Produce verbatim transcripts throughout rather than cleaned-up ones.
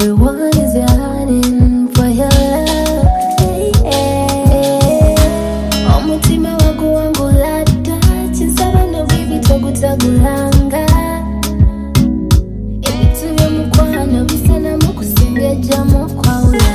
Everyone is yearning for your love. Hey, hey. Omutima wagu wangu lata chinsaba no bibi togutagulanga. Ebitu byomukwano bisana mukusengeja mukwawula.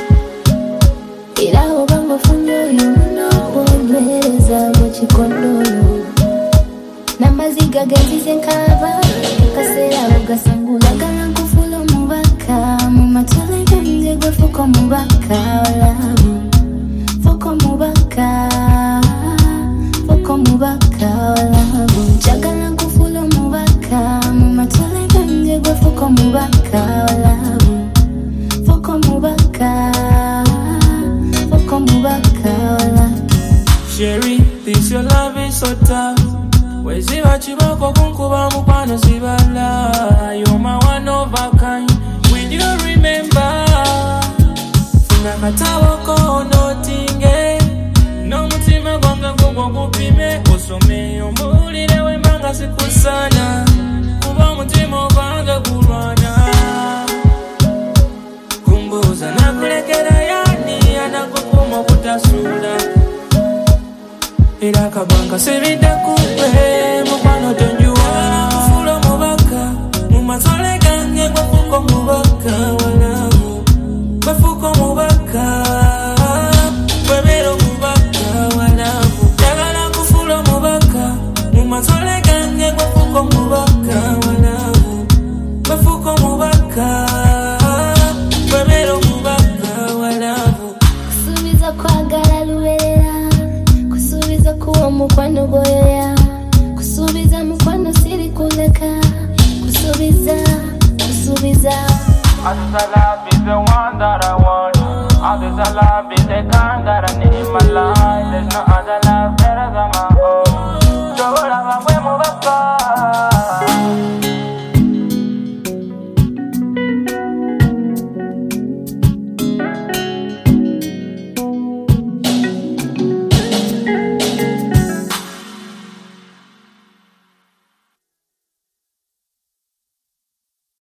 Era oba ngofunye oyo munokwomereza mu kikondolo. Namaziga genzize nkava kaseera bugasangula gala nkufula omubaka mu matole gange gwe fuka omubaka olabu fuka omubaka fuka omubaka olabu njagala nkufula omubaka mu matole gange gwe fuka omubaka olabu fuka omubaka fuka omubaka olabu. Sherry, this your love is so tough. Weziba chiboko kunkuba mukwano sibala. You're my one of a kind. Will you remember? Funga katawako notinge. No mutima gwanga gugwa gupime. Osome omulire wembanga sikusana. Kuba mutima gwanga kulwana. Kumbuza nakulekera yani anakukuma kutasula. Ira kabanga sebida kupe mukwano tonjuwa kufula mubaka mumatole gange gwafuko mubaka walamu gwafuko mubaka webero mubaka walamu jagala kufula mubaka mumatole gange gwafuko mubaka walamu gwafuko mubaka webero mubaka walamu. Kusubiza kwagala lubeera kusubiza kuwa mukwano goya kusubiza mukwano siri kuleka kusubiza kusubiza. All this love is the one that I want. All this love is the kind that I